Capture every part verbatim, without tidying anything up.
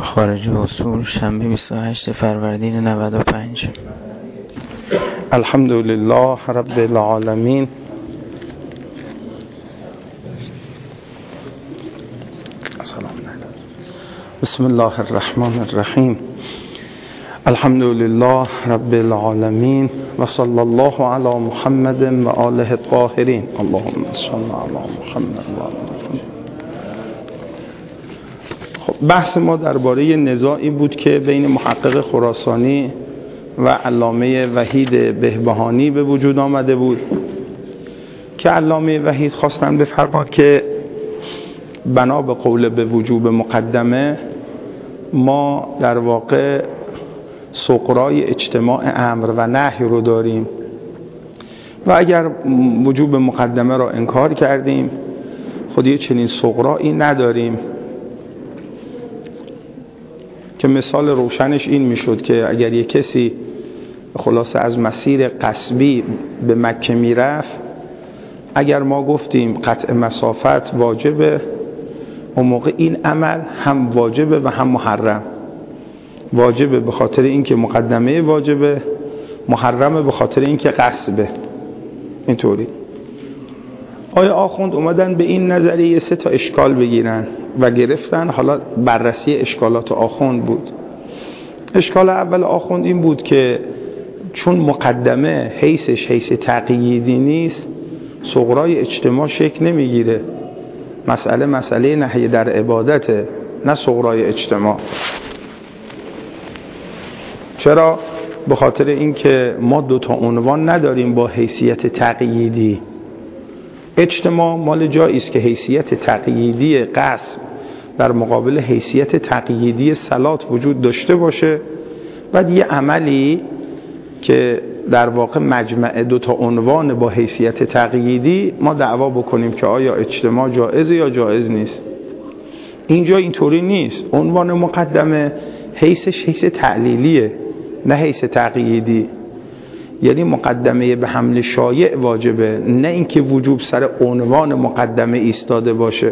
خارج اصول شنبه بیست و هشتم فروردین نود و پنج. الحمدلله رب العالمین. بسم الله الرحمن الرحیم. الحمدلله رب العالمین و صلی الله علی محمد و آله الطاهرین. اللهم صل علی محمد و آل محمد. خب بحث ما درباره نزاعی بود که بین محقق خراسانی و علامه وحید بهبهانی به وجود آمده بود که علامه وحید خواستن بفرمایند که بنا به قول به وجوب مقدمه ما در واقع سغرای اجتماع امر و نهی رو داریم و اگر وجوب مقدمه را انکار کردیم خودی چنین سغرایی نداریم، که مثال روشنش این میشد که اگر یک کسی خلاصه از مسیر قصبی به مکه میرفت، اگر ما گفتیم قطع مسافت واجبه، اون موقع این عمل هم واجبه و هم محرم. واجبه به خاطر اینکه مقدمه واجبه، محرمه به خاطر اینکه قصبه. اینطوری آیا آخوند اومدن به این نظریه سه تا اشکال بگیرن و گرفتن. حالا بررسی اشکالات آخوند بود. اشکال اول آخوند این بود که چون مقدمه حیثش حیث تقییدی نیست، صغرای اجتماع شکل نمیگیره. مسئله مسئله نهی در عبادته، نه صغرای اجتماع. چرا؟ به خاطر اینکه ما دو تا عنوان نداریم با حیثیت تقییدی. اجتماع مال جایی است که حیثیت تقییدی قسم در مقابل حیثیت تقییدی صلات وجود داشته باشه. بعد یه عملی که در واقع مجمع دو تا عنوان با حیثیت تقییدی ما دعوا بکنیم که آیا اجتماع جائزه یا جائز نیست. اینجا اینطوری نیست. عنوان مقدمه حیثش حیث تعلیلیه، نه حیث تقییدی. یعنی مقدمه به حمل شایع واجبه، نه اینکه وجوب سر عنوان مقدمه ایستاده باشه.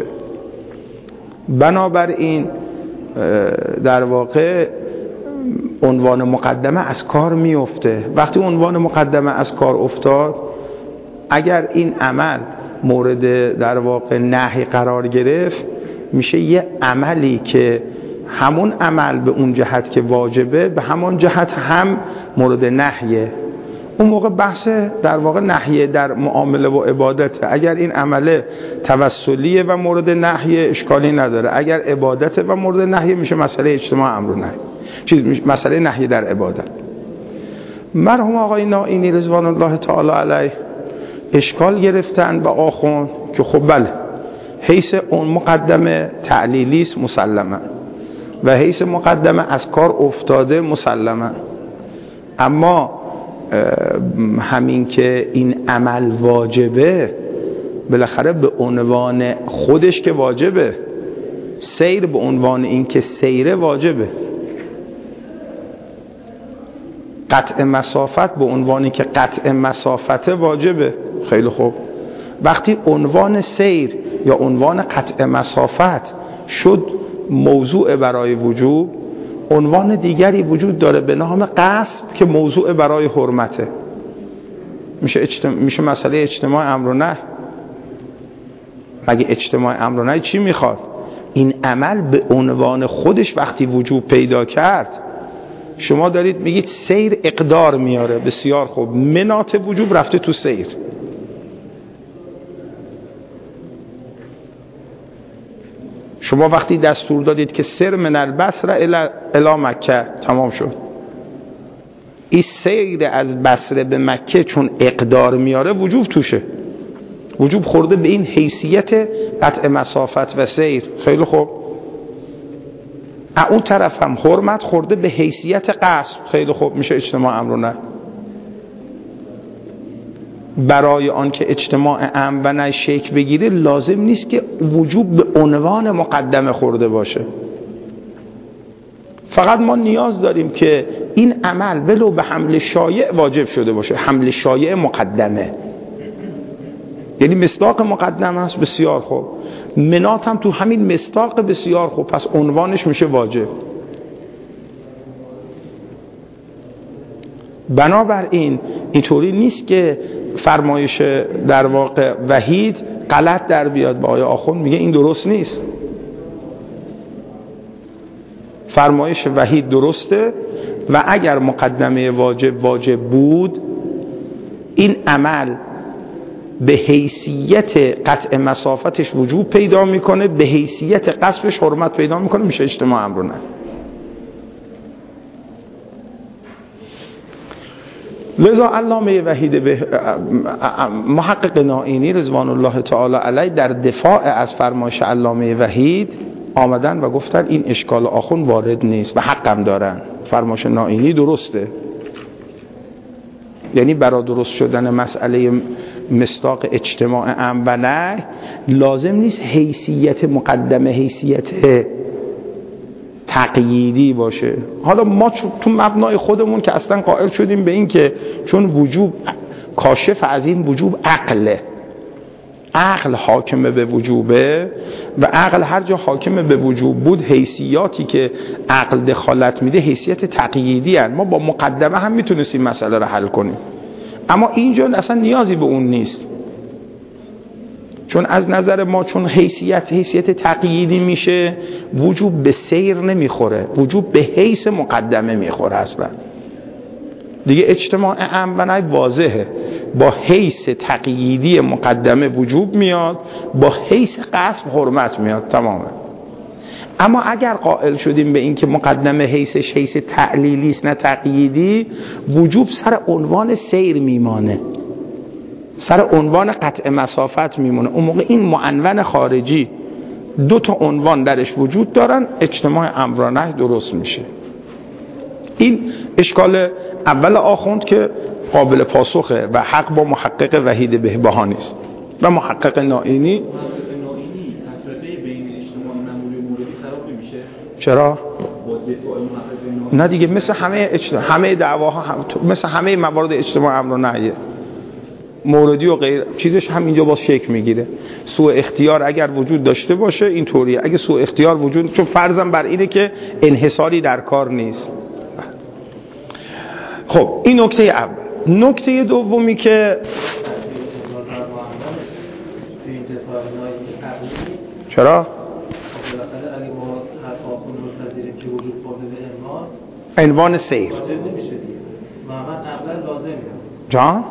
بنابراین در واقع عنوان مقدمه از کار میفته. وقتی عنوان مقدمه از کار افتاد، اگر این عمل مورد در واقع نهی قرار گرفت، میشه یه عملی که همون عمل به اون جهت که واجبه، به همون جهت هم مورد نهیه. اون موقع بحث در واقع نهیه در معامله و عبادته. اگر این عمله توسلیه و مورد نهیه اشکالی نداره. اگر عبادته و مورد نهیه میشه مسئله اجتماع امر و نهی، چیز مسئله نهی در عبادت. مرحوم آقای نائینی رضوان الله تعالی علیه اشکال گرفتن به آخوند که خب بله، حیث اون مقدمه تعلیلی است مسلما و حیث مقدمه از کار افتاده مسلما، اما همین که این عمل واجبه بالاخره به عنوان خودش که واجبه، سیر به عنوان این که سیره واجبه، قطع مسافت به عنوانی که قطع مسافت واجبه. خیلی خوب، وقتی عنوان سیر یا عنوان قطع مسافت شد موضوع برای وجوب، عنوان دیگری وجود داره به نام قصب که موضوع برای حرمته. میشه اجتماع، میشه مسئله اجتماع امر و نهی. مگه اجتماع امر و نهی چی میخواد؟ این عمل به عنوان خودش وقتی وجوب پیدا کرد، شما دارید میگید سیر اقدار میاره. بسیار خوب، منات وجوب رفته تو سیر. شما وقتی دستور دادید که سر من البصره الی مکه، تمام شد. این سیر از بصره به مکه چون اقدار میاره وجوب توشه. وجوب خورده به این حیثیت قطع مسافت و سیر. خیلی خوب، اون طرف هم حرمت خورده به حیثیت قصد. خیلی خوب، میشه اجتماع امر و نهی. برای آن که اجتماع امر و نهی شکل بگیره لازم نیست که وجوب به عنوان مقدمه خورده باشه. فقط ما نیاز داریم که این عمل ولو به حمل شایع واجب شده باشه. حمل شایع مقدمه، یعنی مصداق مقدمه است. بسیار خوب، منات هم تو همین مصداق. بسیار خوب، پس عنوانش میشه واجب. بنابراین اینطوری نیست که فرمایش در واقع وحید غلط در بیاد. با آقای آخوند میگه این درست نیست، فرمایش وحید درسته و اگر مقدمه واجب واجب بود، این عمل به حیثیت قطع مسافتش وجوب پیدا میکنه، به حیثیت قصبش حرمت پیدا میکنه، میشه اجتماع امر و نهی. لذا علامه وحید به محقق نائینی رضوان الله تعالی علیه در دفاع از فرمایش علامه وحید آمدن و گفتن این اشکال آخوند وارد نیست و حقم دارن، فرمایش نائینی درسته. یعنی برای درست شدن مسئله مصداق اجتماع امر و نهی لازم نیست حیثیت مقدمه حیثیت تقییدی باشه. حالا ما تو مبنای خودمون که اصلا قائل شدیم به این که چون وجوب کاشف از این وجوب عقله، عقل حاکمه به وجوبه و عقل هر جا حاکمه به وجوب بود، حیثیاتی که عقل دخالت میده حیثیت تقییدی هست. ما با مقدمه هم میتونستیم مسئله رو حل کنیم، اما اینجا اصلا نیازی به اون نیست، چون از نظر ما چون حیثیت حیثیت تقییدی میشه، وجوب به سیر نمیخوره، وجوب به حیث مقدمه میخوره. اصلا دیگه اجتماع امر و نهی واضحه، با حیث تقییدی مقدمه وجوب میاد، با حیث قصب حرمت میاد، تمامه. اما اگر قائل شدیم به این که مقدمه حیثش حیث تعلیلی است نه تقییدی، وجوب سر عنوان سیر میمانه، سر عنوان قطع مسافت میمونه. اون موقع این معنون خارجی دو تا عنوان درش وجود دارن، اجتماع امر و نهی درست میشه. این اشکال اول آخوند که قابل پاسخه و حق با محقق وحید بهبهانی است و محقق نائینی. چرا؟ نه دیگه مثل همه اجتماع، همه دعواها هم مثل همه موارد اجتماع امر و نهی موردی و غیر چیزش هم اینجا باز شکل میگیره. سوء اختیار اگر وجود داشته باشه اینطوریه، اگه سوء اختیار وجود، چون فرضم بر اینه که انحصاری در کار نیست. خب این نکته اول. نکته دومی که چرا؟ عنوان سیر جان؟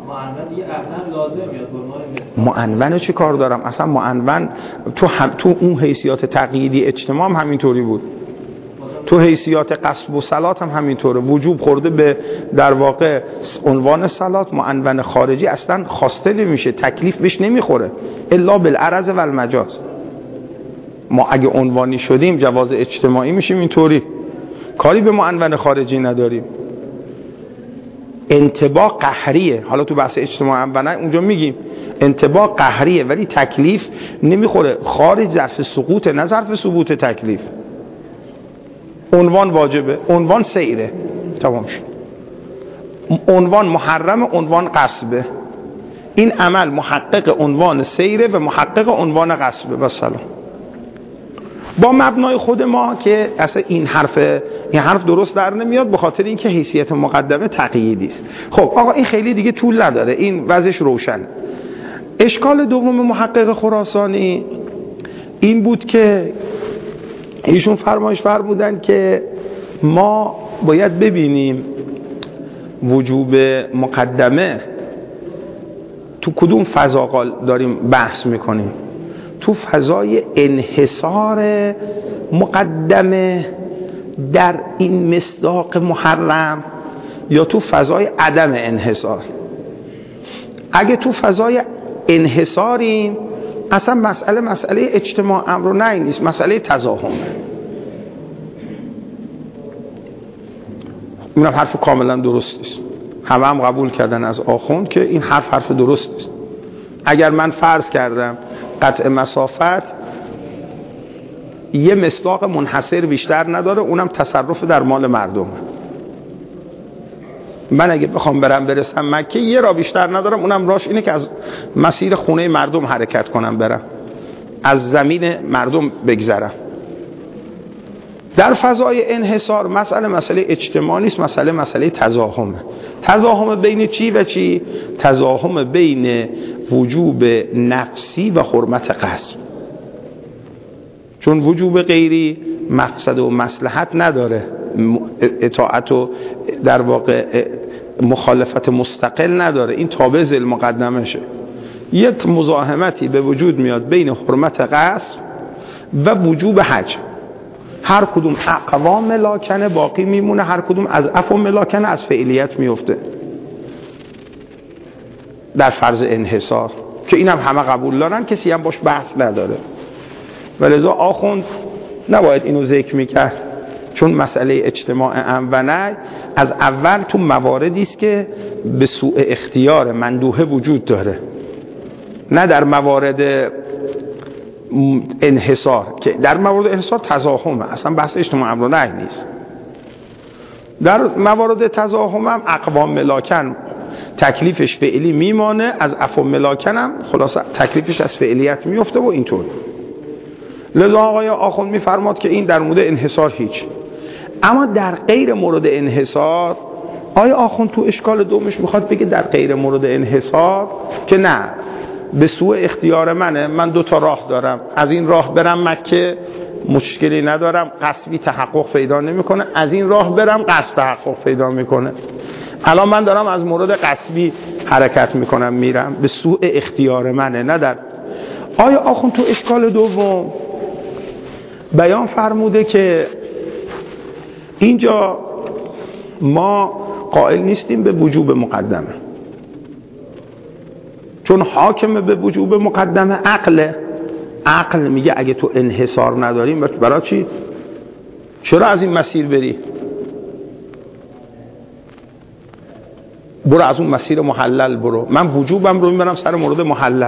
معنون چی کار دارم؟ اصلا معنون تو هم تو اون حیثیات تقییدی اجتماع هم همینطوری بود، تو حیثیات قصب و صلات هم همینطوره. وجوب خورده به در واقع عنوان صلات، معنون خارجی اصلا خواسته نمیشه، تکلیف بهش نمیخوره الا بالعرض و المجاز. ما اگه عنوانی شدیم جواز اجتماعی میشیم، اینطوری کاری به معنون خارجی نداریم. انطباق قهریه، حالا تو بحث اجتماع امر و نهی اونجا میگیم انطباق قهریه، ولی تکلیف نمیخوره، خارج ظرف سقوط نه ظرف ثبوت تکلیف. عنوان واجبه، عنوان سیره، تمام شد. عنوان محرم، عنوان قصبه. این عمل محقق عنوان سیره و محقق عنوان قصبه. و سلام. با مبنای خود ما که اصلا این حرف این حرف درست در نمیاد، به خاطر اینکه حیثیت مقدمه تقییدی است. خب آقا این خیلی دیگه طول نداره، این وضعش روشن. اشکال دوم محقق خراسانی این بود که ایشون فرمایش فرمودن که ما باید ببینیم وجوب مقدمه تو کدوم فضا داریم بحث میکنیم، تو فضای انحصار مقدمه در این مصداق محرم یا تو فضای عدم انحصار. اگه تو فضای انحصاریم اصلا مسئله مسئله اجتماع امر و نهی نیست، مسئله تزاحمه. این حرف کاملا درست است، همه هم قبول کردن از آخوند که این حرف حرف درست است. اگر من فرض کردم قطع مسافت یه مصداق منحصر بیشتر نداره، اونم تصرف در مال مردم، من اگه بخوام برم برسم مکه یه را بیشتر ندارم، اونم راش اینه که از مسیر خونه مردم حرکت کنم، برم از زمین مردم بگذرم. در فضای انحصار مسئله مسئله اجتماعی نیست، مسئله مسئله تزاحمه. تزاحم بین چی و چی؟ تزاحم بین وجوب نفسی و حرمت قصد. چون وجوب غیری مقصد و مصلحت نداره، اطاعت و در واقع مخالفت مستقل نداره، این تابع ذی المقدمشه. یک مزاحمتی به وجود میاد بین حرمت قصد و وجوب حج. هر کدوم اقوام ملاکنه باقی میمونه، هر کدوم از عفو ملاکنه از فعلیت میفته در فرض انحصار، که اینم همه قبول دارن، کسی هم باش بحث نداره. ولذا آخوند نباید اینو ذکر میکرد، چون مسئله اجتماع ام و نه از اول تو مواردی است که به سوء اختیار مندوحه وجود داره، نه در موارد انحصار، که در موارد انحصار تزاحمه، اصلا بحث اجتماع امر و نهی نیست. در موارد تزاحم هم اقوام ملاکن تکلیفش فعلی میمانه، از عفو ملاکن هم خلاص تکلیفش از فعلیت میفته و اینطور. لذا آقای آخوند میفرماد که این در مورد انحصار هیچ. اما در غیر مورد انحصار آیا آخوند تو اشکال دومش میخواد بگه در غیر مورد انحصار که نه، به سوء اختیار منه، من دو تا راه دارم، از این راه برم مکه مشکلی ندارم، قصبی تحقق پیدا نمیکنه، از این راه برم قصب تحقق پیدا میکنه. الان من دارم از مورد قصبی حرکت میکنم میرم، به سوء اختیار منه، نه در. آیا آخوند تو اشکال دوم بیان فرموده که اینجا ما قائل نیستیم به وجوب مقدمه، چون حاکم به وجوب مقدمه عقله. عقل میگه اگه تو انحصار نداریم برای چی؟ چرا از این مسیر بری؟ برو از اون مسیر محلل برو، من وجوبم رو میبرم سر مورد محلل.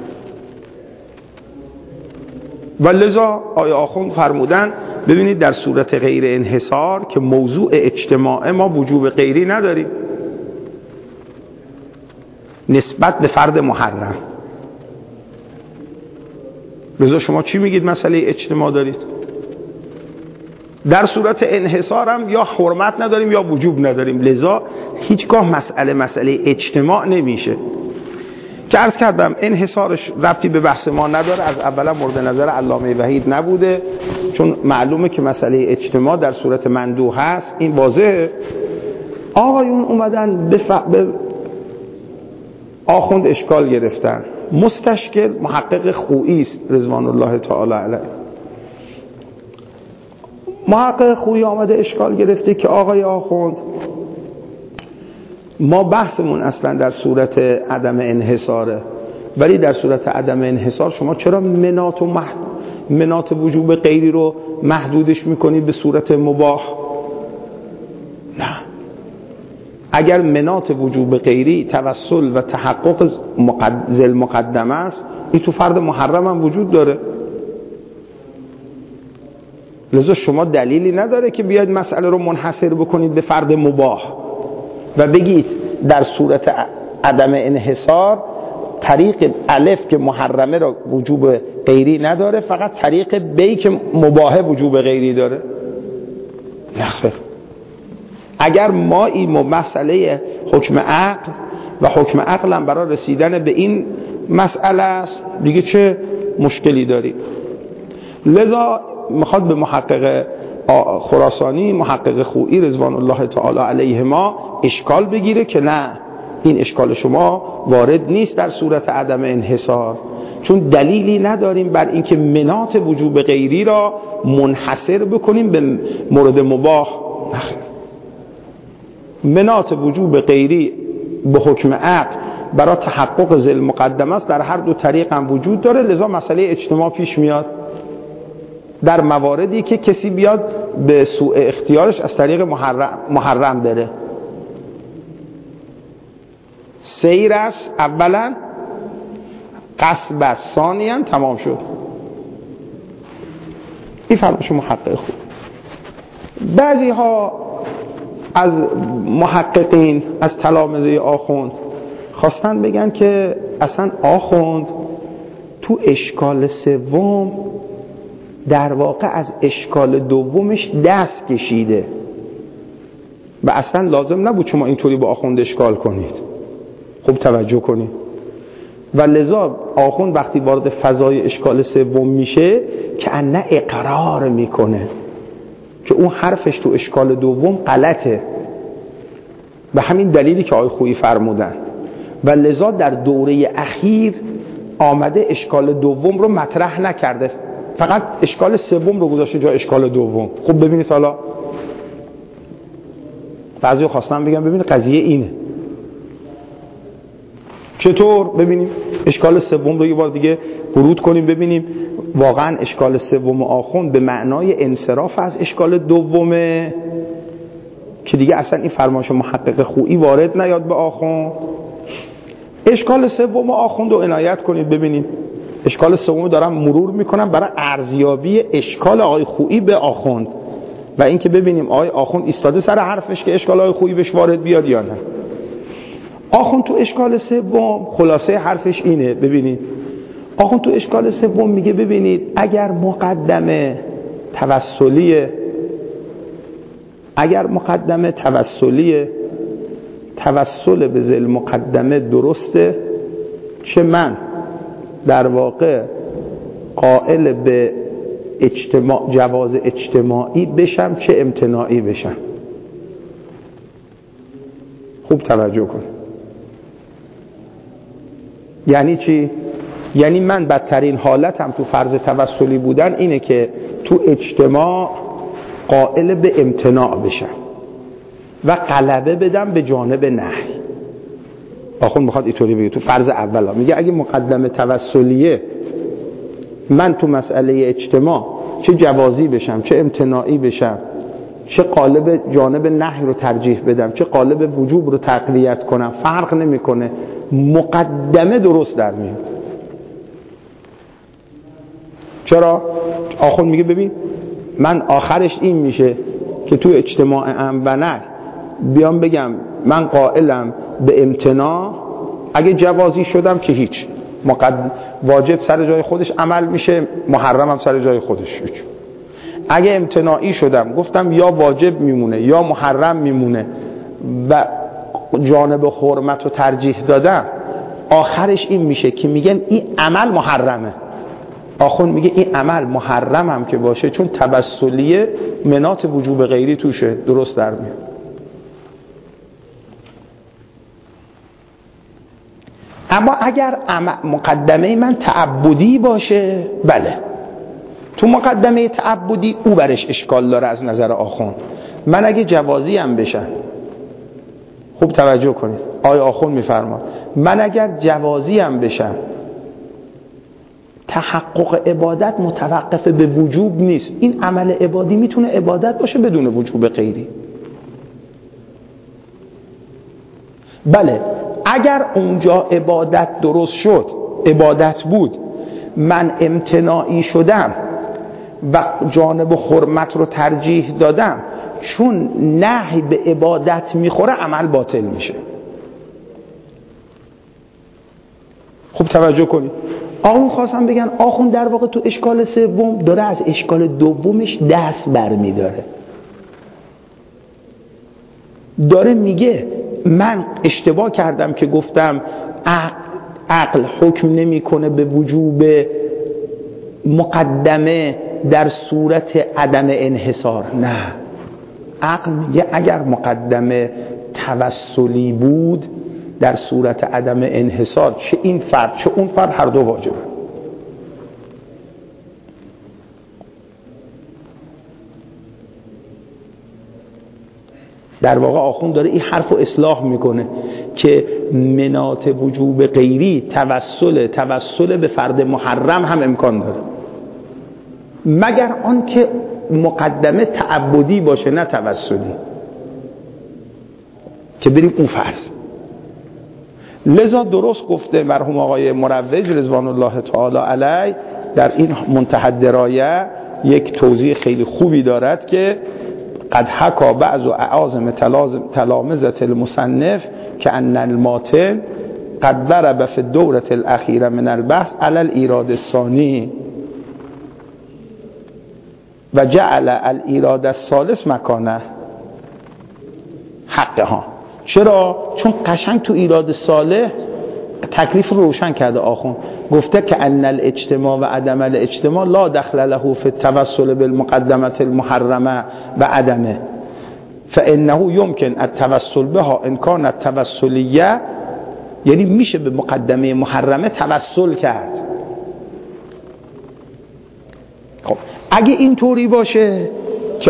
و لذا آیا آخوند فرمودن ببینید در صورت غیر انحصار که موضوع اجتماع ما وجوب غیری نداریم نسبت به فرد محرم. لذا شما چی میگید مسئله اجتماع دارید؟ در صورت انحصار هم یا حرمت نداریم یا وجوب نداریم، لذا هیچگاه مسئله مسئله اجتماع نمیشه. که عرض کردم انحصارش ربطی به بحث ما نداره، از اولا مورد نظر علامه وحید نبوده، چون معلومه که مسئله اجتماع در صورت مندوح هست، این واضحه. آقایون اومدن به, ف... به آخوند اشکال گرفتن. مستشکل محقق خویی است رضوان الله تعالی علیه. محقق خویی آمده اشکال گرفته که آقای آخوند ما بحثمون اصلا در صورت عدم انحصاره، ولی در صورت عدم انحصار شما چرا منات و محد... منات وجوب غیری رو محدودش میکنید به صورت مباح؟ نه، اگر منات وجوب غیری توسل و تحقق ذی المقدمه است، این تو فرد محرم هم وجود داره. لذا شما دلیلی نداره که بیاید مسئله رو منحصر بکنید به فرد مباح و بگید در صورت عدم انحصار طریق الف که محرمه را وجوب غیری نداره، فقط طریق بی که مباح وجوب غیری داره. نخیر. اگر ما این مسئله حکم عقل و حکم عقل هم برای رسیدن به این مسئله است، دیگه چه مشکلی داری؟ لذا میخواد به محقق خراسانی، محقق خویی رضوان الله تعالی علیه ما اشکال بگیره که نه، این اشکال شما وارد نیست در صورت عدم انحصار، چون دلیلی نداریم بر اینکه منات وجوب غیری را منحصر بکنیم به مورد مباح. منات وجوب غیری به حکم عقل برای تحقق ذی المقدمه است، در هر دو طریق هم وجود داره. لذا مسئله اجتماع پیش میاد در مواردی که کسی بیاد به سوء اختیارش از طریق محرم, محرم بره. سیر است اولا، قصب است ثانیاً، تمام شد. این فرمایش محقق خوب. بعضی ها از محققین، از تلامذه آخوند خواستن بگن که اصلا آخوند تو اشکال سوم در واقع از اشکال دومش دست کشیده و اصلا لازم نبود شما اینطوری با آخوند اشکال کنید. خوب توجه کنید. و لذا آخوند وقتی وارد فضای اشکال سوم میشه که انه اقرار میکنه که اون حرفش تو اشکال دوم غلطه، به همین دلیلی که آقای خویی فرمودن. و لذا در دوره اخیر آمده اشکال دوم رو مطرح نکرده، فقط اشکال سوم رو گذاشته جای اشکال دوم. خوب ببینید حالا بعضی خواستم بگم ببینید قضیه اینه چطور. ببینیم اشکال سوم رو یه بار دیگه ورود کنیم ببینیم واقعا اشکال سوم آخوند به معنای انصراف از اشکال دومه که دیگه اصلا این فرمایش محقق خویی وارد نیاد به آخوند. اشکال سوم آخوند رو عنایت کنید ببینیم. اشکال سوم دارم مرور میکنم برای ارزیابی اشکال آقای خویی به آخوند و اینکه ببینیم آقای آخوند ایستاده سر حرفش که اشکال آقای خویی بهش وارد بیاد یا نه. آخوند تو اشکال سوم خلاصه حرفش اینه. ببینید آخوند تو اشکال سوم میگه ببینید اگر مقدمه توسلیه اگر مقدمه توسلیه توسل به ذل مقدمه درسته، چه من در واقع قائل به اجتماع جواز اجتماعی بشم چه امتناعی بشم. خوب توجه کن. یعنی چی؟ یعنی من بدترین حالتم تو فرض توسلی بودن اینه که تو اجتماع قائل به امتناع بشم و غلبه بدم به جانب نهی. آخوند میخواد اینطوری بگه تو فرض اولا میگه اگه مقدمه توسلیه من تو مسئله اجتماع چه جوازی بشم چه امتناعی بشم، چه قالب جانب نهی رو ترجیح بدم چه قالب وجوب رو تقویت کنم، فرق نمیکنه، مقدمه درست در میاد. چرا؟ آخوند میگه ببین من آخرش این میشه که تو اجتماع ام و نه بیام بگم من قائلم به امتناع، اگه جوازی شدم که هیچ، مقدم واجب سر جای خودش عمل میشه، محرمم سر جای خودش. اگه امتناعی شدم گفتم یا واجب میمونه یا محرم میمونه و جانب حرمت رو ترجیح دادم، آخرش این میشه که میگن این عمل محرمه. آخوند میگه این عمل محرم هم که باشه چون توسلیه منات وجوب غیری توشه، درست در میاد. اما اگر مقدمه من تعبدی باشه، بله تو مقدمه تعبدی او برش اشکال داره از نظر آخوند. من اگه جوازی هم بشن، خوب توجه کنید آقای آخوند میفرما من اگر جوازی هم بشم تحقق عبادت متوقف به وجوب نیست. این عمل عبادی میتونه عبادت باشه بدون وجوب غیری. بله اگر اونجا عبادت درست شد، عبادت بود، من امتناعی شدم و جانب حرمت رو ترجیح دادم، چون نهی به عبادت میخوره عمل باطل میشه. خوب توجه کنید. آخوند خواستم بگن آخوند در واقع تو اشکال سوم داره از اشکال دومش دست برمیداره، داره میگه من اشتباه کردم که گفتم عقل حکم نمیکنه به وجوب مقدمه در صورت عدم انحصار. نه، عقل میگه اگر مقدمه توسلی بود در صورت عدم انحصار چه این فرد چه اون فرد هر دو واجبه. در واقع آخوند داره این حرف رو اصلاح میکنه که منات وجوب غیری توسل توسل به فرد محرم هم امکان داره، مگر آن که مقدمه تعبدی باشه نه توسلی، که بریم اون فرض. لذا درست گفته مرحوم آقای مروج رضوان الله تعالی علیه در این منتهى الدرایه یک توضیح خیلی خوبی دارد که قد حکا بعض و اعاظم تلامذة المصنف که ان الماتن قد ضرب فی الدورة الاخیره من البحث علی الایراد الثانی. و جعل الایراد الثالث مکانه حقه ها. چرا؟ چون قشنگ تو ایراد صالح تکلیف رو روشن کرده آخون، گفته که ان الاجتماع و عدم الاجتماع لا دخل له فی التوسل بالمقدمه المحرمه و عدمه فانه يمكن التوسل بها ان كان التوسلیه، یعنی میشه به مقدمه محرمه توسل کرد. خب اگه اینطوری باشه که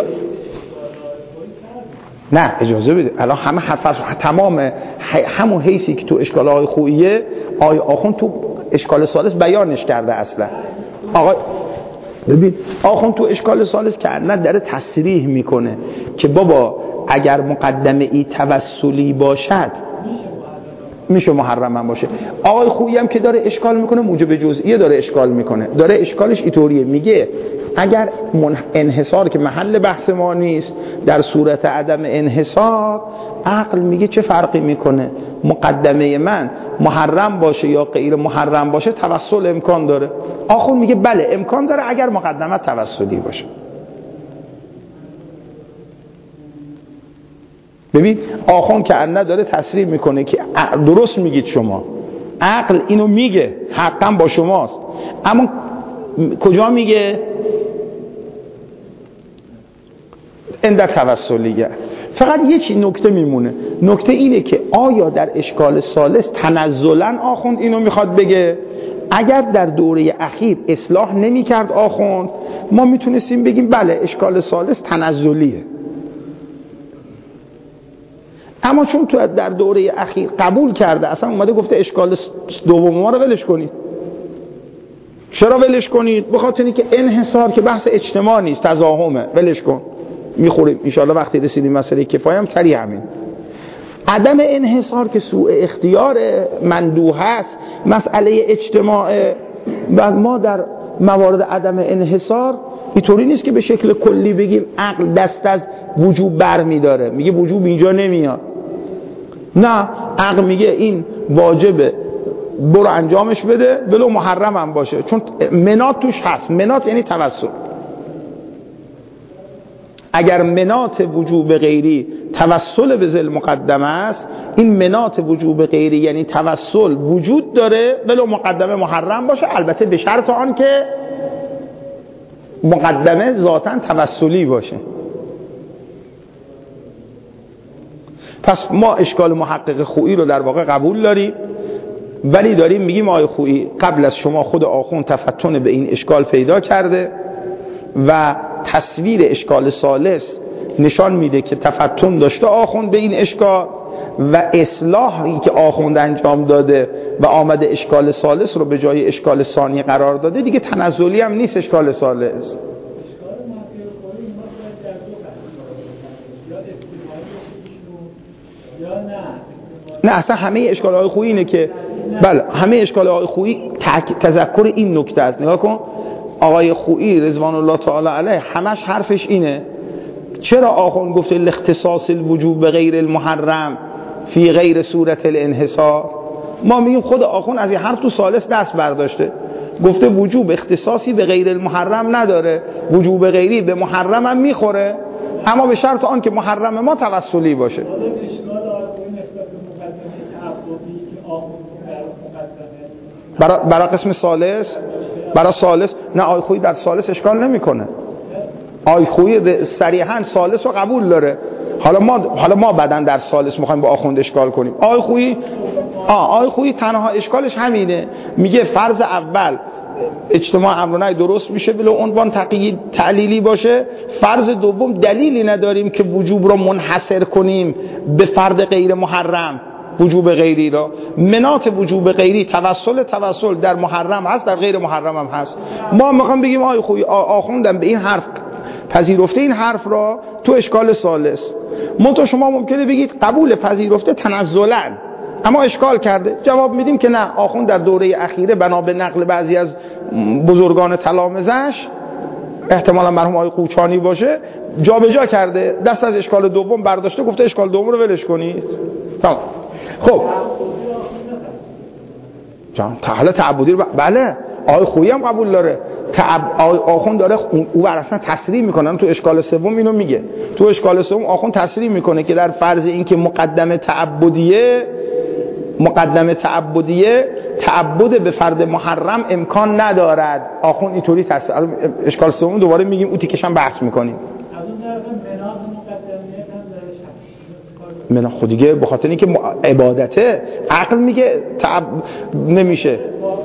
نه اجازه بده، الان همه حفظ تمام همون حیثی که تو اشکال های خوییه آقای آخوند تو اشکال ثالث بیانش کرده. اصلا آقا ببین آخوند تو اشکال ثالث که نه داره تصریح میکنه که بابا اگر مقدمه ای توسلی باشد میشه محرم باشه. آقای خویی هم که داره اشکال میکنه موجب جزئیه داره اشکال میکنه، داره اشکالش اینطوریه، میگه اگر انحصار که محل بحث ما نیست در صورت عدم انحصار، عقل میگه چه فرقی میکنه مقدمه من محرم باشه یا غیر محرم باشه توسل امکان داره. آخون میگه بله امکان داره اگر مقدمه توسلی باشه. ببین آخون که انه داره تصریح میکنه که درست میگید شما، عقل اینو میگه حقا با شماست، اما کجا میگه؟ اندر توسلیه. فقط یک نکته میمونه، نکته اینه که آیا در اشکال ثالث تنزلا آخوند اینو میخواد بگه اگر در دوره اخیر اصلاح نمیکرد آخوند ما میتونستیم بگیم بله اشکال ثالث تنزلیه، اما چون تو در دوره اخیر قبول کرده اصلا اومده گفته اشکال دوم ما رو ولش کنید. چرا ولش کنید؟ به خاطر اینکه انحصار که بحث اجتماع نیست تزاحمه، ولش کن میخوریم ان شاءالله وقتی رسیدیم مسئله کفایه هم سریع همین. عدم انحصار که سوء اختیار مندوح هست، مسئله اجتماع و ما در موارد عدم انحصار اینطوری نیست که به شکل کلی بگیم عقل دست از وجوب برمی داره میگه وجوب اینجا نمیاد، نه عقل میگه این واجبه برو انجامش بده ولو محرم هم باشه، چون منات توش هست. منات یعنی توسل. اگر منات وجوب غیری توسل به ذل مقدمه است، این منات وجوب غیری یعنی توسل وجود داره ولو مقدمه محرم باشه، البته به شرط آن که مقدمه ذاتاً توسلی باشه. پس ما اشکال محقق خویی رو در واقع قبول داریم، ولی داریم میگیم آقای خویی قبل از شما خود آخوند تفتن به این اشکال پیدا کرده و تصویر اشکال ثالث نشان میده که تفتن داشته آخوند به این اشکال و اصلاحی که آخوند انجام داده و آمده اشکال ثالث رو به جای اشکال ثانی قرار داده دیگه تنزلی هم نیست اشکال ثالث. نه اصلا همه اشکال های خویی اینه که بله همه اشکال های خویی تذکر این نکته است. نگاه کن آقای خویی رضوان الله تعالی علیه همش حرفش اینه چرا آخوند گفته الاختصاص الوجوب به غیر المحرم فی غیر صورت الانحصار؟ ما میگیم خود آخوند از این حرف تو ثالث دست برداشته، گفته وجوب اختصاصی به غیر المحرم نداره، وجوب غیری به محرم هم میخوره، اما به شرط آن که محرم ما توسلی باشه. برای برای قسم ثالث برای ثالث نه آی خویی در ثالث اشکال نمیکنه. آی خویی صریحا ثالث رو قبول داره. حالا ما حالا ما بعداً در ثالث میخوایم با آخوند اشکال کنیم. آی خویی آ آی خویی تنها اشکالش همینه، میگه فرض اول اجتماع امر و نهی درست میشه بلا عنوان تقیید تعلیلی باشه، فرض دوم دلیلی نداریم که وجوب رو منحصر کنیم به فرد غیر محرم، وجوب غیری را. منات وجوب غیری توسل توسل در محرم هست در غیر محرم هم هست. ما میخوام بگیم آی خویی آخوندم به این حرف پذیرفته این حرف را تو اشکال ثالث، منتها شما ممکنه بگید قبول پذیرفته تنزلا اما اشکال کرده. جواب میدیم که نه، آخوند در دوره اخیره بنا به نقل بعضی از بزرگان تلامذه‌اش احتمالا مرحوم آقای قوچانی باشه جابجا کرده، دست از اشکال دوم برداشته گفته اشکال دوم رو ولش کنید. تمام. خب جان حالا تعبدی رو ب... بله آقای خویی هم قبول داره تعب آخوند داره او بر اصلا تصریح میکنن تو اشکال سوم اینو میگه. تو اشکال سوم آخوند تصریح میکنه که در فرض این که مقدمه تعبدیه مقدمه تعبدیه تعبد به فرد محرم امکان ندارد. آخوند اینطوری تصریح. اشکال سوم دوباره میگیم اون تیکش هم بحث میکنیم. من خود دیگه به خاطر اینکه عبادته عقل میگه تعب نمیشه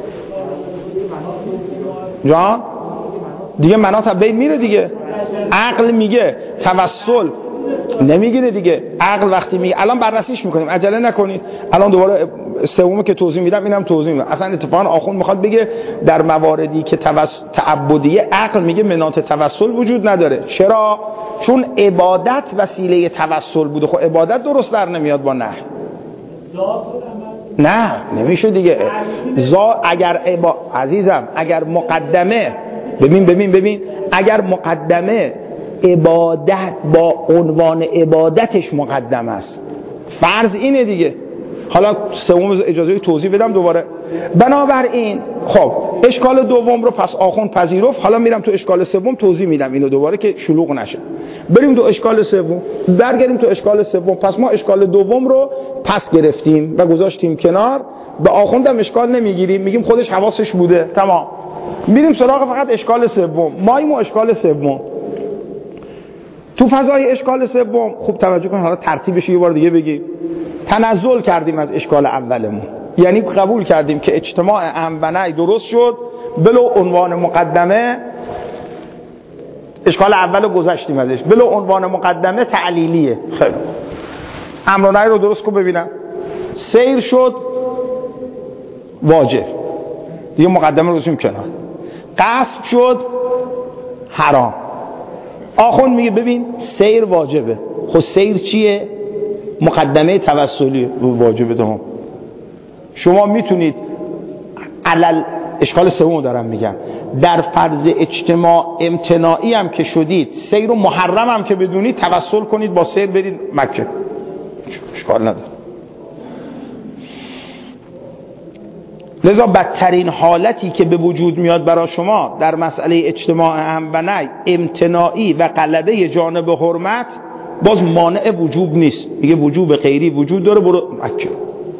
جان دیگه مناط بین میره دیگه. عقل میگه توسل نمیگیره دیگه. عقل وقتی میگه الان بررسیش میکنیم عجله نکنید. الان دوباره سومو که توضیح میدم اینم توضیح میدم. اصلا اتفاقا آخوند میخواد بگه در مواردی که توس... تعبدیه عقل میگه مناط توسل وجود نداره. چرا؟ چون عبادت وسیله توسل بوده. خب عبادت درست در نمیاد با نه نه نمیشه دیگه. زا اگر عبا... عزیزم اگر مقدمه ببین ببین ببین اگر مقدمه عبادت با عنوان عبادتش مقدم است فرض اینه دیگه. حالا سوم اجازه توضیح بدم دوباره. بنابراین خب اشکال دوم رو پس آخوند پذیرفت. حالا میرم تو اشکال سوم توضیح میدم اینو دوباره که شلوغ نشه. بریم تو اشکال سوم برگردیم تو اشکال سوم. پس ما اشکال دوم رو پس گرفتیم و گذاشتیم کنار. به آخوندم اشکال نمیگیریم میگیم خودش حواسش بوده تمام. میریم سراغ فقط اشکال سوم. ماییم و اشکال سوم تو فضای اشکال سوم خوب توجه کنید. حالا ترتیبش یه بار دیگه بگیم. تنزل کردیم از اشکال اولمون، یعنی قبول کردیم که اجتماع امر و نهی درست شد بلو عنوان مقدمه. اشکال اول رو گذاشتیم ازش بلو عنوان مقدمه تعلیلیه. خیلی امر و نهی رو درست کن ببینم. سیر شد واجب دیگه مقدمه رو گذاشتیم کنار. غصب شد حرام. آخوند میگه ببین سیر واجبه. خب سیر چیه؟ مقدمه توسلی واجبه. تمام. شما میتونید علل اشکال سوم دارم میگم در فرض اجتماع امتناعی هم که شدید سیر و محرم هم که بدونید توسل کنید با سیر برید مکه. اشکال نداره. لذا بدترین حالتی که به وجود میاد برای شما در مسئله اجتماع هم و نهی امتناعی و غلبه جانب حرمت باز مانع وجوب نیست. میگه وجوب غیری وجود داره برو مکه.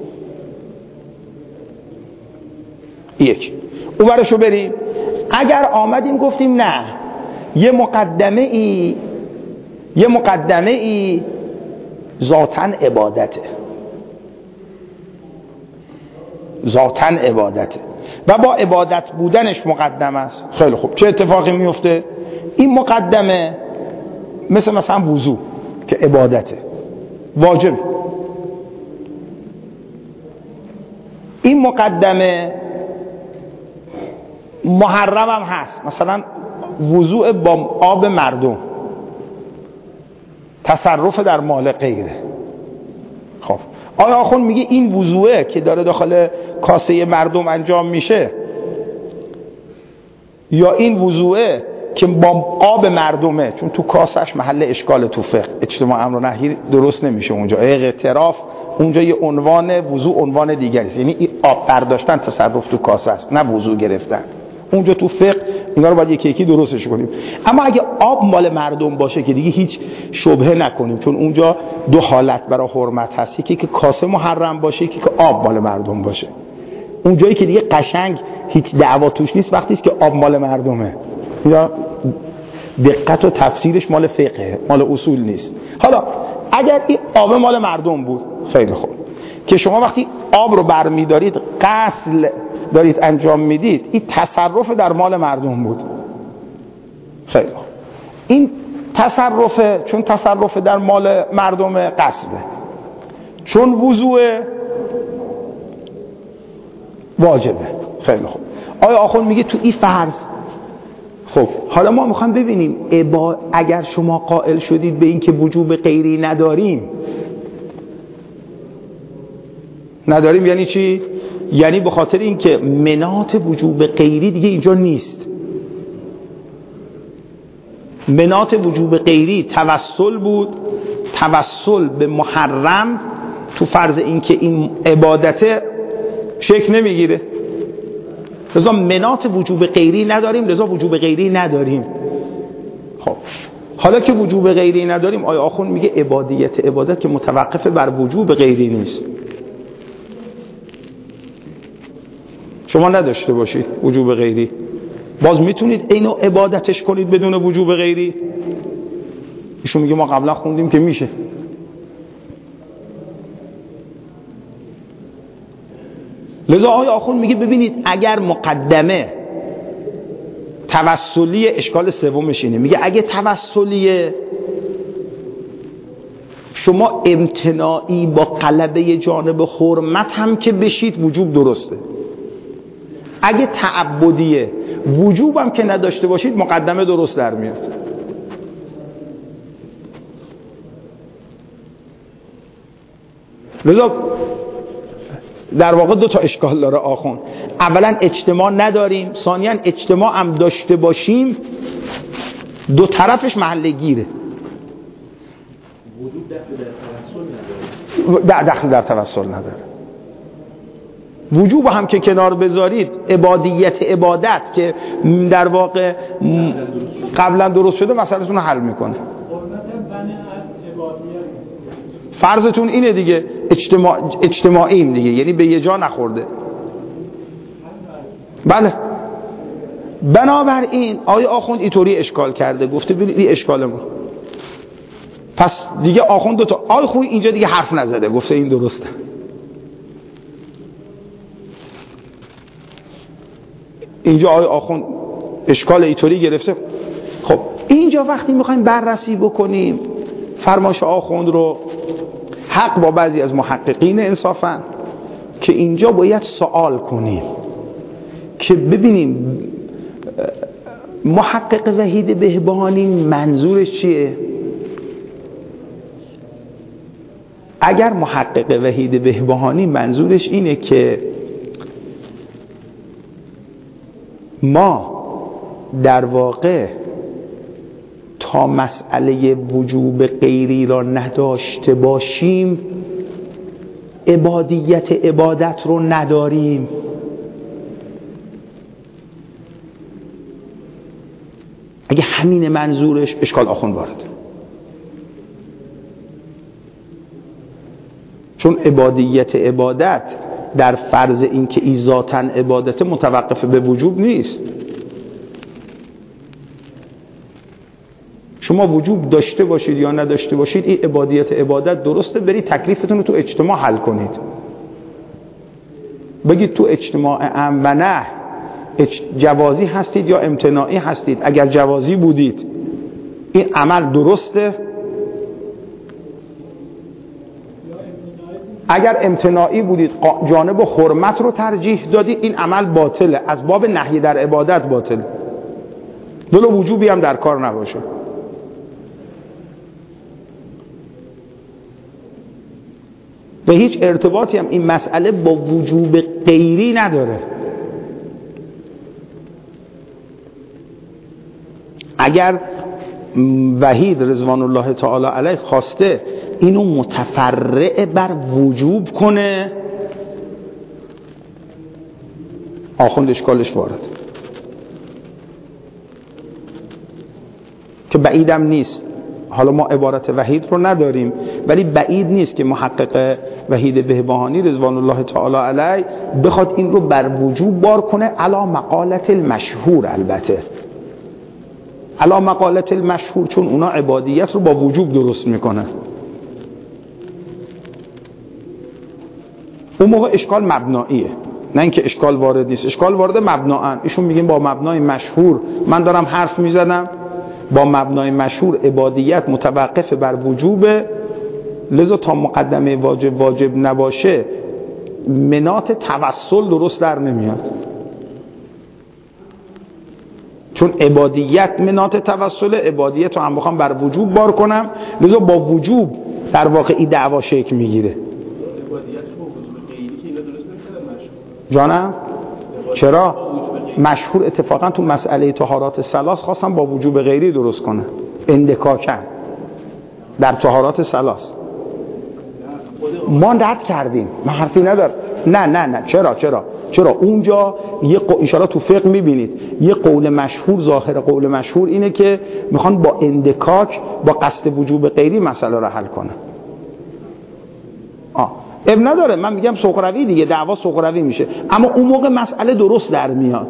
یک اون برشو بریم. اگر آمدیم گفتیم نه یه مقدمه ای یه مقدمه ای ذاتاً عبادته ذاتاً عبادته و با عبادت بودنش مقدم است. خیلی خوب چه اتفاقی میفته؟ این مقدمه مثل مثلا وضو که عبادته واجب. این مقدمه محرم هم هست. مثلا وضوء با آب مردم تصرف در مال غیره. خب آیا آخوند میگه این وضوءه که داره داخل کاسه مردم انجام میشه یا این وضوءه که با آب مردمه؟ چون تو کاسش محل اشکال تو فقه اجتماع امر و نهی درست نمیشه اونجا. اغتراف اونجا یه عنوان وضوء عنوان دیگری است. یعنی این آب برداشتن تصرف تو کاسه است نه وضوء گرفتن. اونجا تو فقه اینا رو باید یکی یکی درستش کنیم. اما اگه آب مال مردم باشه که دیگه هیچ شبهه نکنیم چون اونجا دو حالت برای حرمت هست. یکی که کاسه محرم باشه یکی که آب مال مردم باشه. اونجایی که دیگه قشنگ هیچ دعوا توش نیست وقتی است که آب مال مردمه. یا دقت و تفسیرش مال فقه مال اصول نیست. حالا اگر این آب مال مردم بود خیلی خوب که شما وقتی آب رو برمیدارید غسل دارید انجام میدید این تصرف در مال مردم بود. خیلی خوب این تصرف چون تصرف در مال مردم غصبه چون وضوء واجبه. خیلی خوب آیا آخوند میگه تو این فرض خب حالا ما میخوام ببینیم ابا اگر شما قائل شدید به این که وجوب غیری نداریم نداریم یعنی چی؟ یعنی به خاطر این که مناط وجوب غیری دیگه اینجا نیست. مناط وجوب غیری توسل بود. توسل به محرم تو فرض این که این عبادت شکل نمیگیره. لذا منات وجوب غیری نداریم، لذا وجوب غیری نداریم. خب حالا که وجوب غیری نداریم، آیا آخوند میگه عبادیت عبادت که متوقف بر وجوب غیری نیست. شما نداشته باشید وجوب غیری، باز میتونید اینو عبادتش کنید بدون وجوب غیری؟ ایشون میگه ما قبلا خوندیم که میشه. لذا آقای آخوند میگه ببینید اگر مقدمه توسلی، اشکال سومش اینه، میگه اگه توسلیه شما امتناعی با غلبه جانب حرمت هم که بشید وجوب درسته. اگه تعبدیه وجوب هم که نداشته باشید مقدمه درست در میاد. لذا در واقع دو تا اشکال داره آخوند. اولا اجتماع نداریم، ثانیا اجتماع هم داشته باشیم دو طرفش محل گیره. وجود دخل در توسل نداره. دخل در توسل نداره. وجوب هم که کنار بذارید، عبادیت عبادت که در واقع قبلا درست شده مسئله‌تون رو حل میکنه. فرضتون اینه دیگه اجتماع اجتماعیم دیگه، یعنی به یه جا نخورده. بله. بنابراین آیا آخوند اینطوری اشکال کرده، گفته ببین این اشکال ما. پس دیگه آخوند دو تا آی خوی اینجا دیگه حرف نزده، گفته این درسته. اینجا آی آخوند اشکال اینطوری گرفته. خب اینجا وقتی میخوایم بررسی بکنیم فرمایش آخوند رو، حق با بعضی از محققین انصافا که اینجا باید سوال کنیم که ببینیم محقق وحید بهبهانی منظورش چیه. اگر محقق وحید بهبهانی منظورش اینه که ما در واقع تا مسئله وجوب غیری را نداشته باشیم عبادیت عبادت رو نداریم، اگه همین منظورش اشکال آخوند وارد. چون عبادیت عبادت در فرض این که ای ذاتاً عبادت متوقف به وجوب نیست. شما وجوب داشته باشید یا نداشته باشید این عبادیت عبادت درسته، برید تکلیفتون رو تو اجتماع حل کنید. بگید تو اجتماع ام و نه جوازی هستید یا امتناعی هستید. اگر جوازی بودید این عمل درسته، اگر امتناعی بودید جانب حرمت رو ترجیح دادید این عمل باطله، از باب نهی در عبادت باطله، دل وجوبی هم در کار نباشه. به هیچ ارتباطی هم این مسئله با وجوب غیری نداره. اگر وحید رضوان الله تعالی علیه خواسته اینو متفرع بر وجوب کنه آخوند اشکالش وارد، که بعیدم نیست. حالا ما عبارت وحید رو نداریم ولی بعید نیست که محقق وحید بهبهانی رضوان الله تعالی علیه بخواد این رو بر وجوب بار کنه، علا مقالت المشهور. البته علا مقالت المشهور، چون اونا عبادیت رو با وجوب درست میکنه. اون موقع اشکال مبناییه، نه اینکه اشکال وارد نیست. اشکال وارد مبناان. ایشون میگیم با مبنای مشهور من دارم حرف میزنم، با مبنای مشهور عبادیت متوقف بر وجوبه، لذا تا مقدمه واجب واجب نباشه منات توسل درست در نمیاد، چون عبادیت منات توسل، عبادیت رو هم بخوام بر وجوب بار کنم لذا با وجوب در واقع این دعوا شکل میگیره. جانم چرا؟ مشهور اتفاقا تو مسئله طهارات ثلاث خواستم با وجوب غیری درست کنه، اندکاکن در طهارات ثلاث ما رد کردیم، من حرفی ندارم. نه نه نه چرا چرا چرا اونجا یه ان شاء الله تو فقه میبینید یه قول مشهور، ظاهر قول مشهور اینه که میخوان با اندکاک با قصد وجوب غیری مسئله رو حل کنن. آه اب نداره، من میگم سغروی دیگه، دعوا سغروی میشه، اما اون موقع مسئله درست در میاد.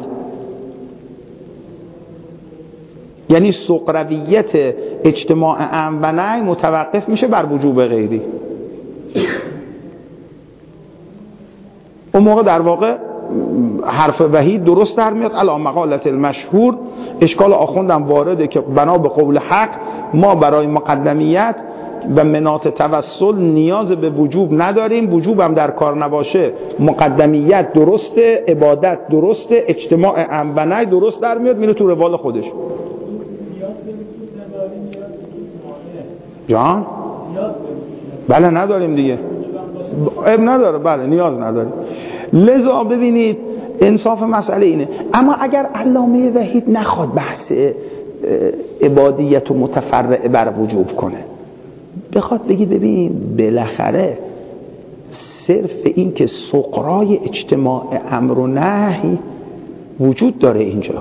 یعنی سغرویت اجتماع امر و نهی متوقف میشه بر وجوب غیری. اون موقع در واقع حرف وحید درست در میاد. علی مقالت المشهور، اشکال آخوندم وارده که بنا به قول حق ما برای مقدمیت و مناط توسل نیاز به وجوب نداریم، وجوب هم در کار نباشه، مقدمیت درسته، عبادت درسته، اجتماع امر و نهی درست در میاد، میره تو روال خودش. جان؟ بله نداریم دیگه، اب نداره، بله نیاز نداریم. لذا ببینید انصاف مسئله اینه. اما اگر علامه وحید نخواد بحث عبادیت و متفرع بر وجوب کنه، بخواد بگی ببین بالاخره صرف این که سغرای اجتماع امر و نهی وجود داره اینجا،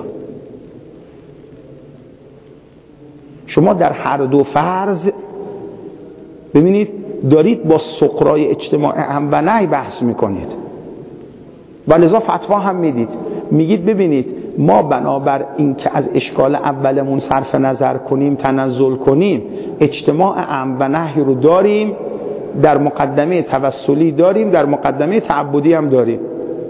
شما در هر دو فرض ببینید دارید با سغرای اجتماع امر و نهی بحث میکنید و لذا فتوا هم میدید، میگید ببینید ما بنابر این که از اشکال اولمون صرف نظر کنیم، تنزل کنیم، اجتماع امر و نهی رو داریم، در مقدمه توسلی داریم، در مقدمه تعبدی هم داریم.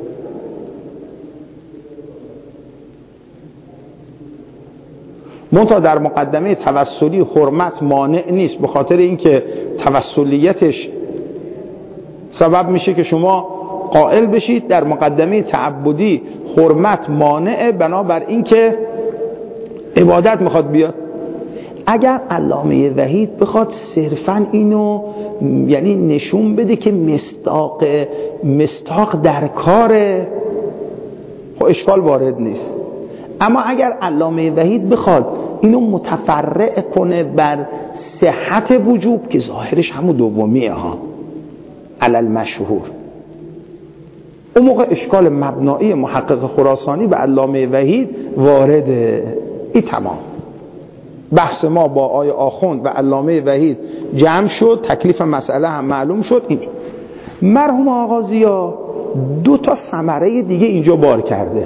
منتها در مقدمه توسلی حرمت مانع نیست، به خاطر اینکه توسلیتش سبب میشه که شما قائل بشید. در مقدمه تعبدی حرمت مانع، بنابر اینکه عبادت میخواد بیاد. اگر علامه وحید بخواد صرفاً اینو یعنی نشون بده که مستاق مستاق در کاره، خب اشکال وارد نیست. اما اگر علامه وحید بخواد اینو متفرع کنه بر صحت وجوب که ظاهرش همون دومیه ها علل مشهور، اون موقع اشکال مبنایی محقق خراسانی به علامه وحید وارده. این تمام بحث ما با آی آخوند و علامه وحید جمع شد، تکلیف مسئله هم معلوم شد. این مرحوم آغازیا دو تا ثمره دیگه اینجا بار کرده.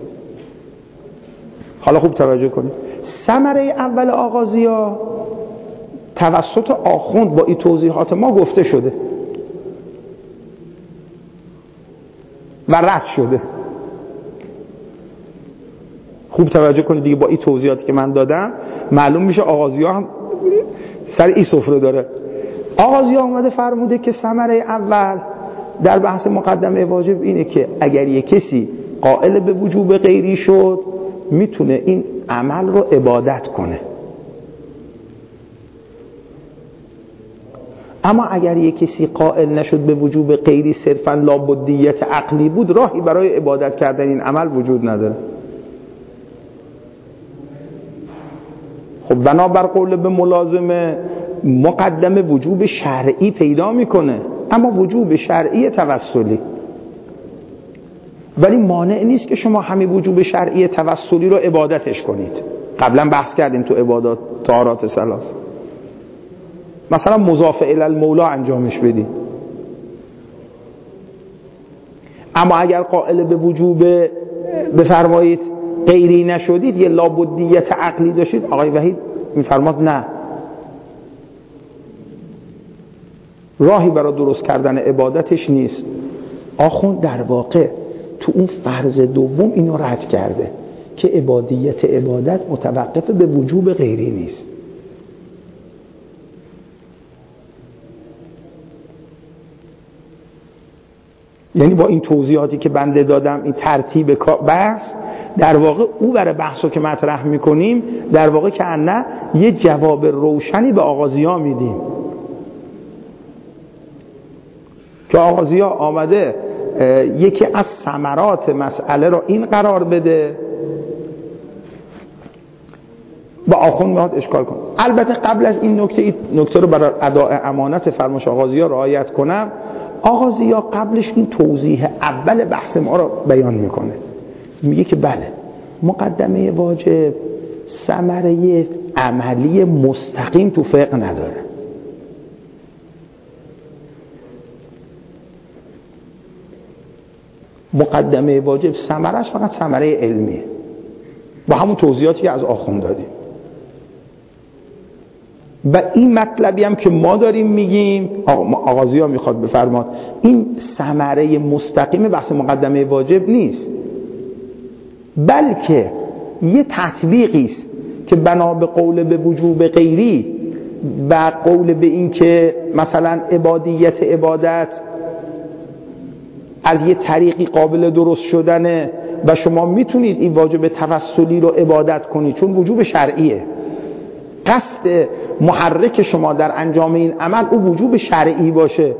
حالا خوب توجه کنید. ثمره اول آغازیا توسط آخوند با این توضیحات ما گفته شده و رد شده. خوب توجه کنید دیگه، با این توضیحاتی که من دادم معلوم میشه آغازیا هم سر این سفره داره. آغازیا اومده فرموده که ثمره اول در بحث مقدمه واجب اینه که اگر یک کسی قائل به وجوب غیری شد میتونه این عمل رو عبادت کنه، اما اگر یک کسی قائل نشد به وجوب غیری، صرفا لابدیت عقلی بود، راهی برای عبادت کردن این عمل وجود نداره. خب بنابر قول به ملازمه مقدمه وجوب شرعی پیدا میکنه، اما وجوب شرعی توسلی، ولی مانع نیست که شما همین وجوب شرعی توسلی رو عبادتش کنید. قبلا بحث کردیم تو عبادات طهارات ثلاث، مثلا مضاف الی المولا انجامش بدید. اما اگر قائل به وجوب بفرمایید غیری نشدید، یه لابدیت عقلی داشتید، آقای وحید میفرماد نه، راهی برای درست کردن عبادتش نیست. آخوند در واقع تو اون فرض دوم اینو رد کرده که عبادیت عبادت متوقف به وجوب غیری نیست. یعنی با این توضیحاتی که بنده دادم، این ترتیب بحث، در واقع او برای بحثو که مطرح میکنیم در واقع که نه یه جواب روشنی به آغازیا میدیم که آغازیا آمده یکی از ثمرات مسئله رو این قرار بده، با آخوند میاد اشکال کن. البته قبل از این نکته این نکته رو برای اداء امانت فرمایش آغازیا رعایت کنم، آغازیا قبلش این توضیح اول بحث ما رو بیان میکنه میگه که بله مقدمه واجب ثمره عملی مستقیم تو فقه نداره. مقدمه واجب ثمرش فقط ثمره علمیه با همون توضیحاتی که از آخوند دادیم. و این مطلبی هم که ما داریم میگیم آغازی ها میخواد بفرماد این ثمره مستقیم بحث مقدمه واجب نیست، بلکه یه تطبیقی است که بنا به قول به وجوب غیری و قول به این که مثلا عبادیت عبادت از یه طریقی قابل درست شدنه و شما میتونید این واجب توسلی رو عبادت کنید چون وجوب شرعیه. قصد محرک شما در انجام این عمل او وجوب شرعی باشه.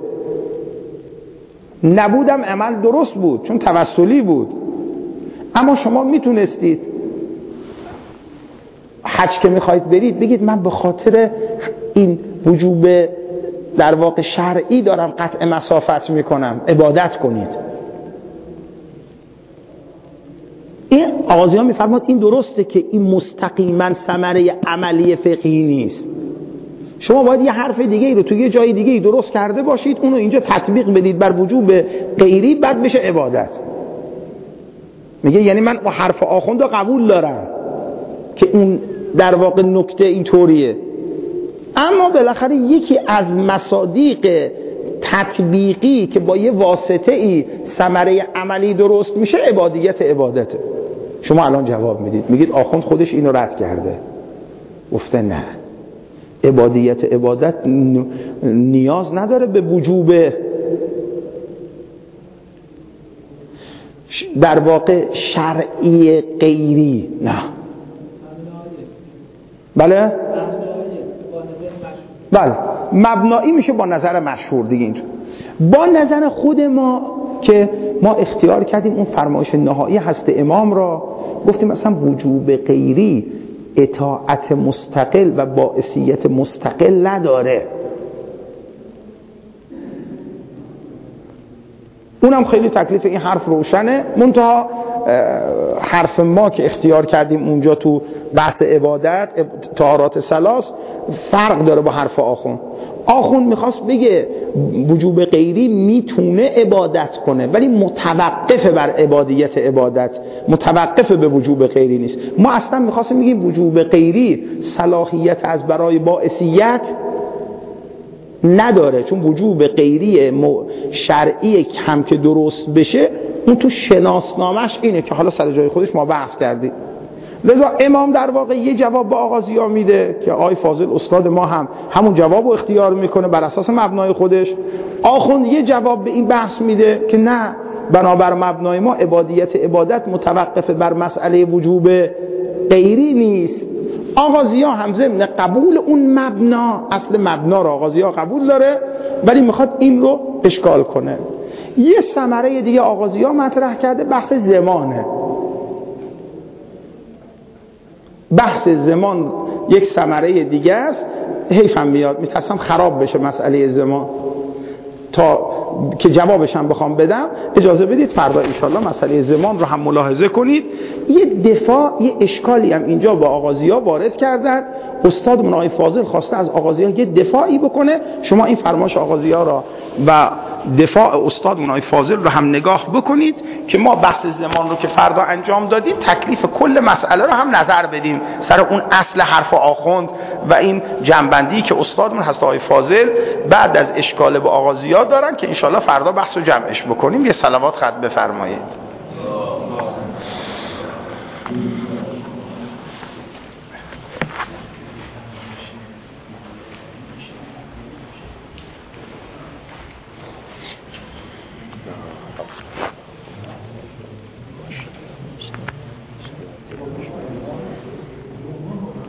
نبودم عمل درست بود چون توسلی بود، اما شما میتونستید حج که میخواید برید بگید من به خاطر این وجوب در واقع شرعی دارم قطع مسافت میکنم، عبادت کنید. این آغازی ها میفرماد این درسته که این مستقیما ثمره عملی فقهی نیست. شما باید یه حرف دیگه ای رو توی یه جای دیگه ای درست کرده باشید، اونو اینجا تطبیق بدید بر وجوب غیری، بعد بشه عبادت. میگه یعنی من با حرف آخوند رو قبول دارم که اون در واقع نکته اینطوریه، اما بالاخره یکی از مصادیق تطبیقی که با یه واسطه ای ثمره عملی درست میشه عبادیت عبادته. شما الان جواب میدید میگید آخوند خودش اینو رد کرده، گفته نه، عبادیت عبادت نیاز نداره به وجوب در واقع شرعی غیری. نه بله بله مبنایی میشه با نظر مشهور دیگه. اینطور با نظر خود ما که ما اختیار کردیم اون فرمایش نهایی هست امام را، گفتیم مثلا وجوب غیری اطاعت مستقل و باعثیت مستقل نداره. اونم خیلی تکلیف این حرف روشنه، منتها حرف ما که اختیار کردیم اونجا تو بحث عبادت طهارات ثلاث فرق داره با حرف آخوند. آخوند میخواست بگه وجوب غیری میتونه عبادت کنه ولی متوقف بر عبادیت عبادت، متوقف به وجوب غیری نیست. ما اصلا میخواستیم بگیم وجوب غیری صلاحیت از برای باعثیت نداره، چون وجوب غیری شرعی هم که درست بشه اون تو شناسنامش اینه که حالا سر جای خودش ما بحث کردیم. لذا امام در واقع یه جواب به آغازی ها میده که آقای فاضل استاد ما هم همون جواب رو اختیار میکنه بر اساس مبنای خودش. آخوند یه جواب به این بحث میده که نه، بنابر مبنای ما عبادیت عبادت متوقف بر مسئله وجوب غیری نیست. آغازی ها هم ضمن قبول اون مبنا، اصل مبنا رو آغازی ها قبول داره ولی میخواد این رو اشکال کنه. یه ثمره دیگه آغازی ها مطرح کرده، بحث زمانه. بحث زمان یک ثمره دیگه است. حیفم میاد، میترسم خراب بشه مسئله زمان. تا که جوابش هم بخوام بدم اجازه بدید فردا انشالله مسئله زمان رو هم ملاحظه کنید. یه دفاع، یه اشکالی هم اینجا با آغازی‌ها وارد کردن. استاد منای فاضل خواسته از آغازی‌ها یه دفاعی بکنه. شما این فرمایش آغازی‌ها را و دفاع استاد منای فاضل رو هم نگاه بکنید که ما بحث زمان رو که فردا انجام دادیم تکلیف کل مسئله رو هم نظر بدیم سر اون اصل حرف آخوند و این جنبندی که استادمون هست آقای فاضل بعد از اشکال به آغازی‌ها دارن که انشالله فردا بحث رو جمعش بکنیم. یه صلوات خط بفرمایید.